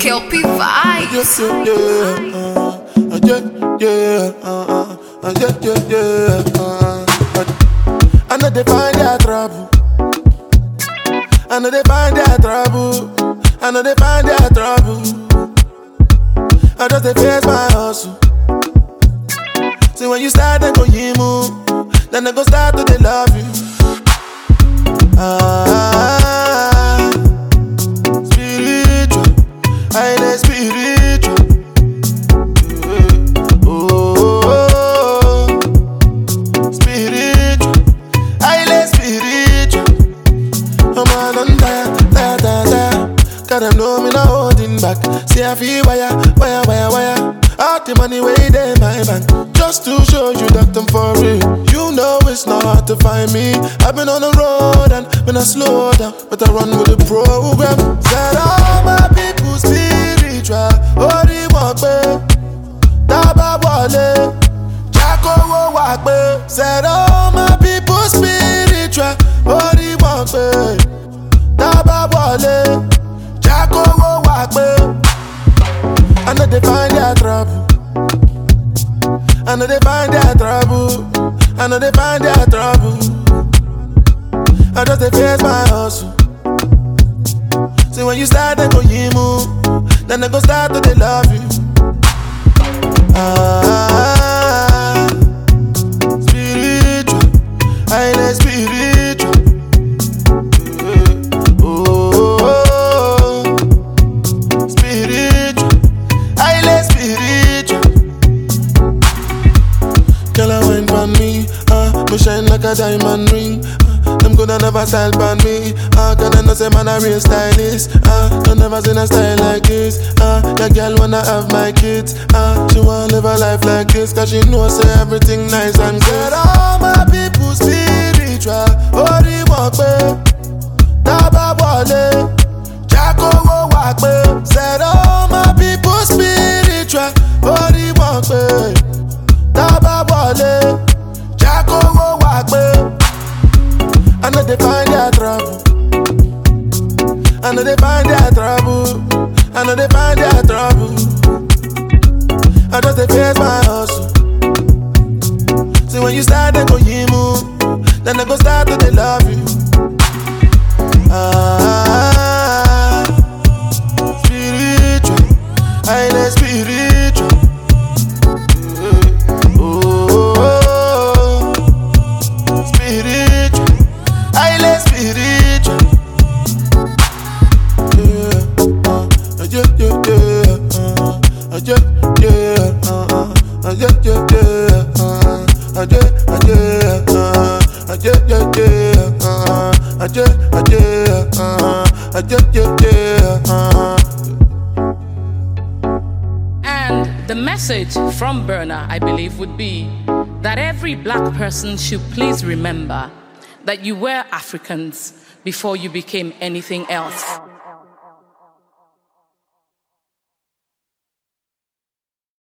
Kelpie vibes. I know they find their trouble. I know they find their trouble. I know they find their trouble. I just they face my hustle. See when you start they go yimu, then they go start to they love you. Spiritual, I ain't spiritual. Spiritual, I ain't spiritual. I'm all on that. Cause them know me not holding back. See I feel wire. All the money way there in my bank. Just to show you that I'm for real. You know it's not hard to find me. I've been on the road and when I slow down, but I run with the program. Said all my people spiritual. Ori wakbe, Taba wale, Jacko wo wakbe. Said all my people spiritual. Ori wakbe, Taba wale, Jacko wo wakbe. I know they find their trouble. I know they find their trouble. I know they find their trouble. I just they face my hustle. See when you start they go yimu, then they go start to they love you. Spiritual, I ain't spiritual. Spiritual, I ain't spiritual. Girl, I wine pan me, me shine like a diamond ring. Them coulda never style pan me, can I not say man a real stylist? I never seen a style like this. That girl wanna have my kids, she wanna live a life like this, cause she know say everything nice and good. All my people spiritual, Ori wakbe, Taba wale, Jacko wo wakbe. Said all my people spiritual, Ori wakbe, Taba wale, Jacko wo wakbe. I know they find their trouble. I know they find their trouble. I know they find their trouble. I just they face my hustle. See when you start they go yimu, then they go start to they love you. Spiritual, I ain't spiritual. Spiritual, I ain't spiritual. And the message from Burna, I believe, would be that every black person should please remember that you were Africans before you became anything else.